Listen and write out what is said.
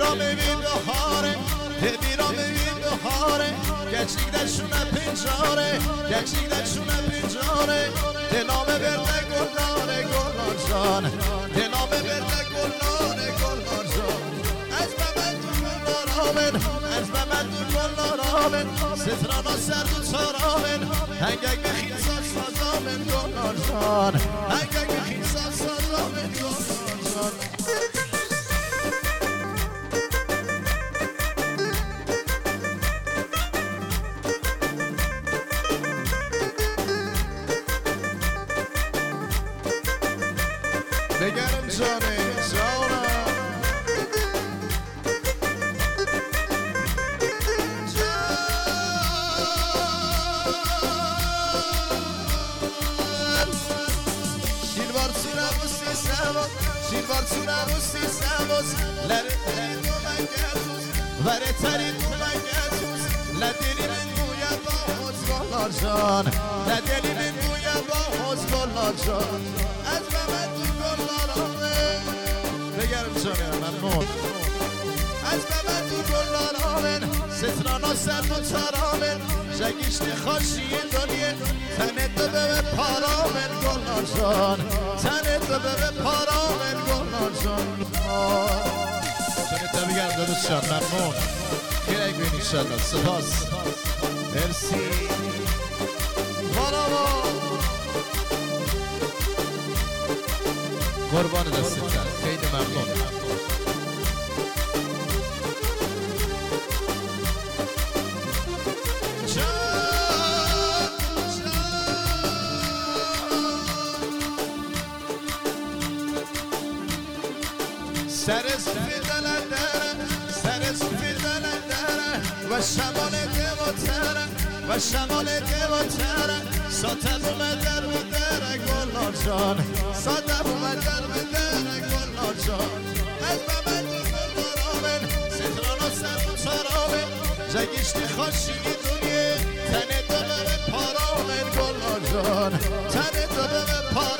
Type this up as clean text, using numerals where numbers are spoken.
بیرام بین بهاره بیرام بین بهاره گچیک دشونه پنجاره گچیک دشونه پنجاره دلامه برده گلاره گلار جان دلامه برده گلاره گلار جان از بمن دو گلار آمن از بمن دو گلار آمن سترانا سرد و تارامن هنگک بخیل ساز آمن گلار جان هنگک بخیل ساز آمن گلار جان بگرم جانه جانم شیروار سورم و سی سواز شیروار سورم و سی سواز لره ترین و من گردوز وره ترین و من گردوز لدیلی من گویا با حوز گلار جان لدیلی من گویا با حوز گلار جان از بمن دو گلار آمن بگرم جانه ممنون از بمن دو گلار آمن سترانا سرد و تارامن شگیشت خاشی دنیه تنه دو به پارامن گلار جان تنه دو به پارامن گلار جان چنه تا بگرم دادوش جان ممنون خیلی بین ایشالله سپاس مرسی بارا قربان دستتر خیلی ممنون سر سفید دلندره سر سفید دلندره و شمال دیوتره و شمال دیوتره ساته بومدر بدره گلار جان ساته بومدر بدره گلار جان از بمن دو گلار آمن سترانا سر و تارامن جگیشتی خاشی دنیه تنه دو به پارامن گلار جان تنه دو به پارامن